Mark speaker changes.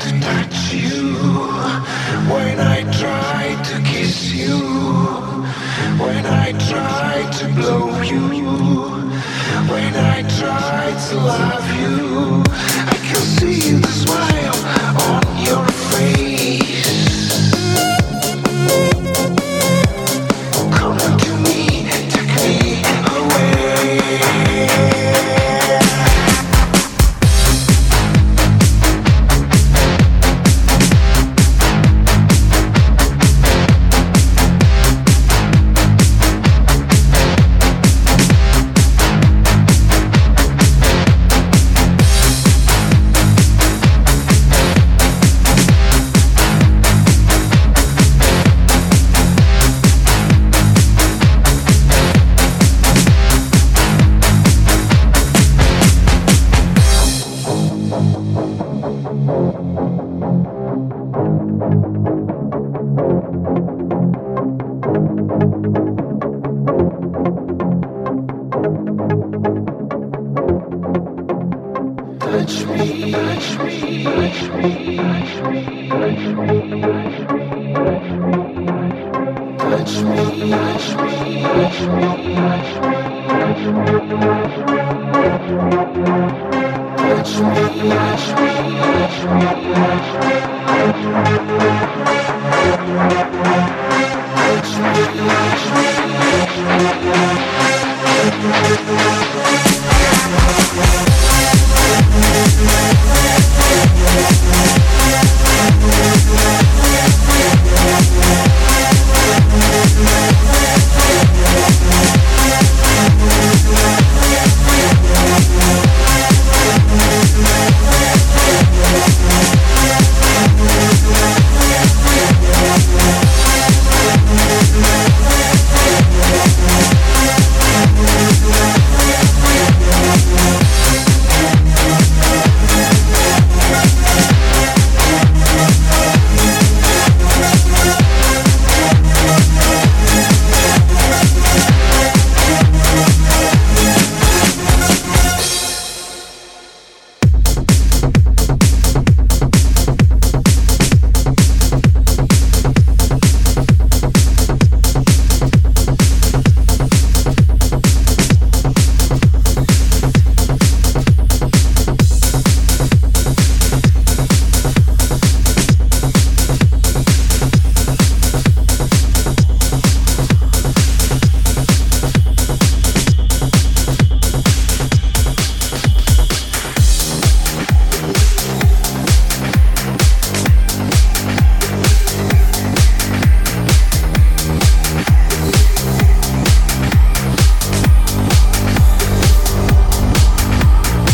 Speaker 1: touch you, when I try to kiss you, when I try to blow you, when I try to love you, I can see the smile on your face. Come to me, take me away. Touch me, touch me, touch me, touch me, touch me, touch me, touch me, touch me, touch me, touch me, touch me.